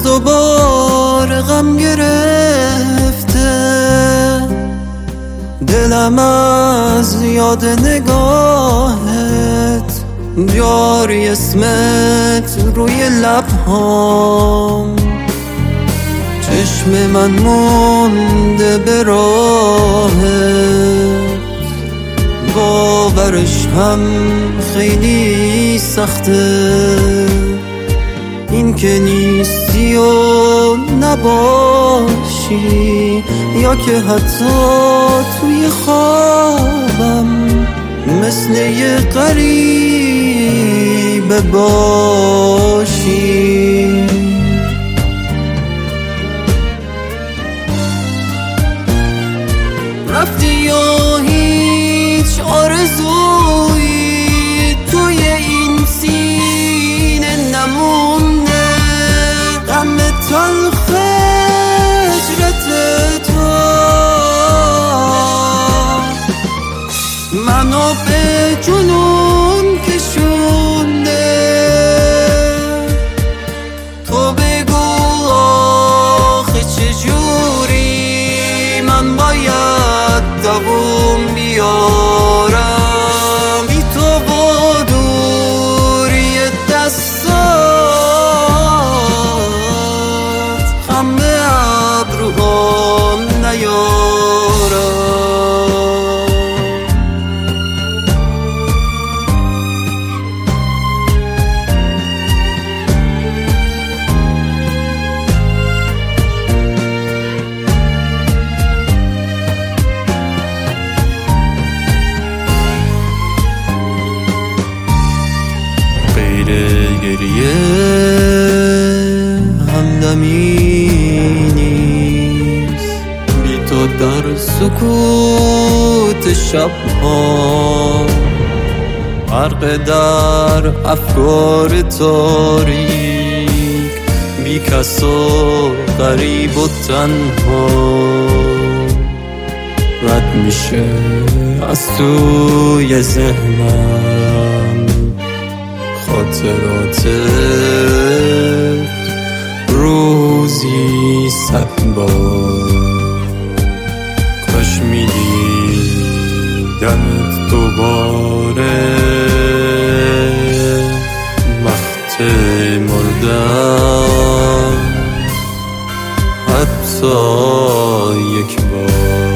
دوباره غم گرفته دلم از یاد نگاهت، جاری اسمت روی لبهام، چشم من مونده به راهت، باورش هم خیلی سخته، این که نیستی و نباشی، یا که حتی توی خوابم مثل یه غریبه باشی. رفتی یا هیچ آرزویی توی این سینه نمونده، غم تلخ هجرت تو منو به جنون کشونده. تو بگو آخه چجوری من باید دووم بیارم بی تو با دوری دستات، خم ابروهام نیارم. گریه همدمی نیست بی تو در سکوت شبها، غرق در افکار تاریک، بی کس و غریب و تنها، رد میشه از توی ذهنم خاطراتت روزی 100 بار. کاش میدیدمت دوباره وقت مردم، حتی یک بار.